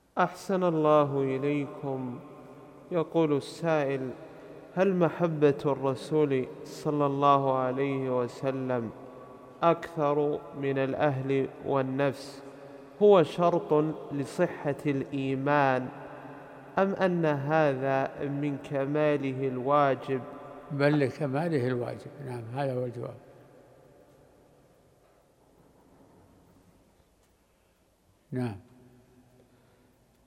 أحسن الله إليكم. يقول السائل: هل محبة الرسول صلى الله عليه وسلم أكثر من الأهل والنفس هو شرط لصحة الإيمان، أم أن هذا من كماله الواجب؟ بل لكماله الواجب. نعم، هذا هو الجواب. نعم.